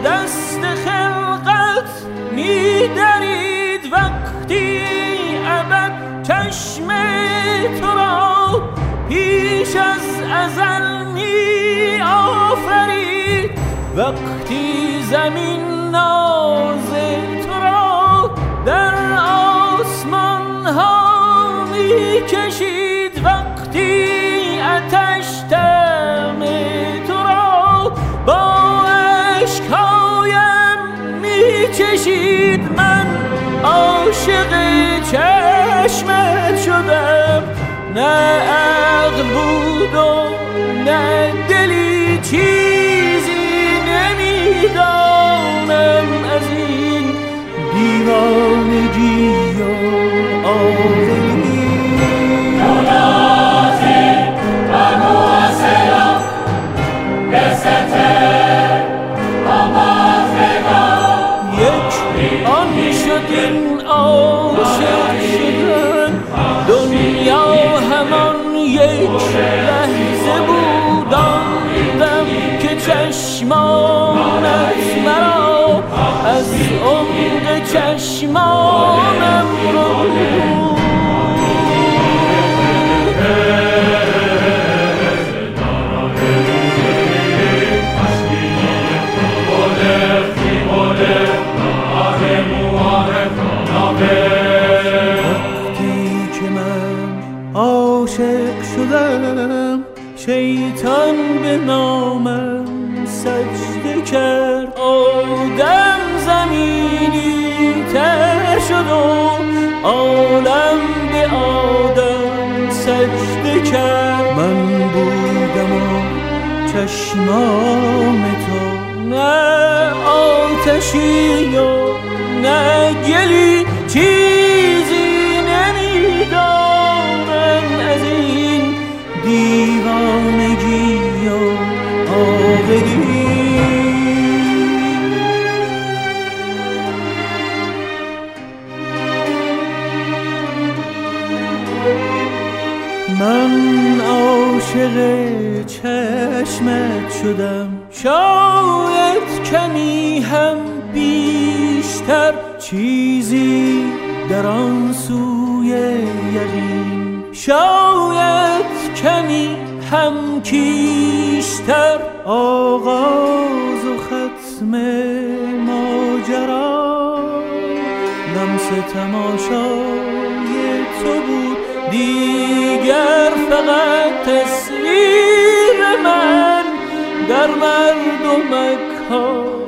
دست خلقت می‌درید وقتی ابد چشم تو را پیش از ازل می آفرید، وقتی زمین ناز تو را در آسمان ها می کشید، وقتی آتش دم تو را با اشکهایم می چشید. من عاشق چشمت شدم، نه عقل بود و نه دلی، چیزی نمیدانم از این دیوانگی و آوری. یک آن شد این عاشق شدن، دنیا همان یک لحظه بود، آن دم که چشمانت مرا از عمق چشمانم رو عاشق شدم، شیطان به نامم سجده کرد، آدم زمینی تر شد و عالم به آدم سجده کرد. من بودم و چشمان تو، نه آتشی و نه گلی، چیزی نمیدانم از این دیوانگی و آوری. من عاشق چشمت شدم، شاید کمی هم بیشتر، چیزی در آن سوی یقین، شاید کمی هم کیشتر، آغاز و ختم ماجرا لمس تماشای تو بود، دیگر فقط تصویر من در مردم مکان